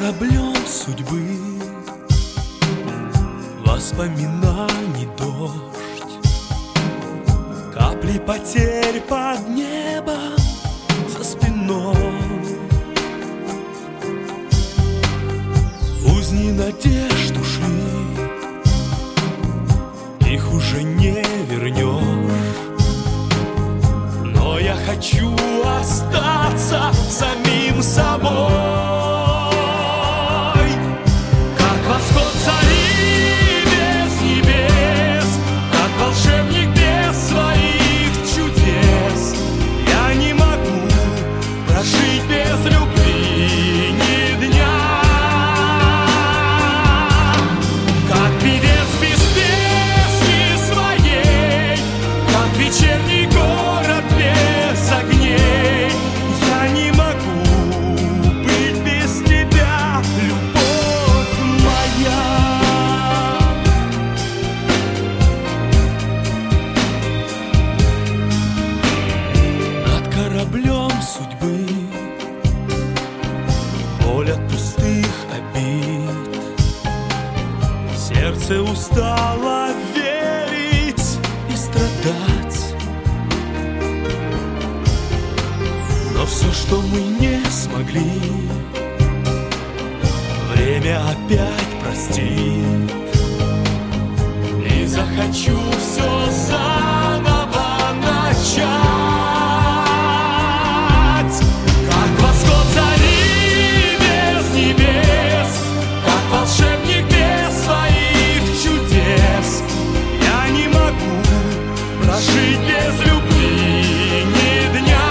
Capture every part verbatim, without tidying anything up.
кораблем судьбы воспоминаний дождь, капли потерь под небом за спиной. Узни надежд ушли, их уже не вернешь, но я хочу остаться самим собой. Как восход зари без небес, как волшебник без своих чудес, я не могу прожить без любви ни дня. Как певец без песни своей, как вечерний город без огней, я не могу быть без тебя, любовь моя. Над кораблем судьбы боль от пустых обид, сердце устало верить и страдать. Но все, что мы не смогли, время опять простит. И захочу все заново начать. Как восход зари без небес, как волшебник без своих чудес, я не могу прожить без любви ни дня.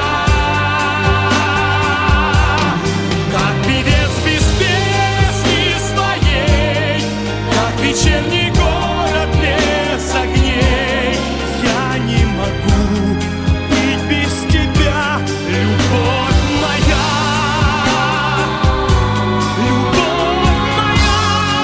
Вечерний город без огней, я не могу быть без тебя, любовь моя, любовь моя.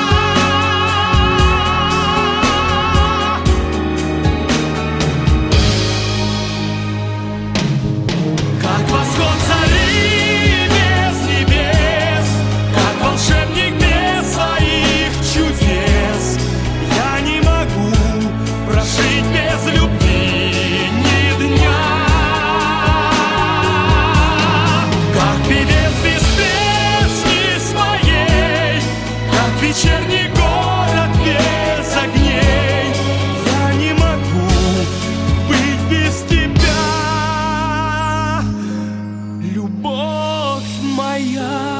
Как восход зари без небес, как волшебник без своих чудес, я не могу прожить без любви ни дня. Как певец без песни своей, как вечерний город без огней, я не могу быть без тебя, любовь моя.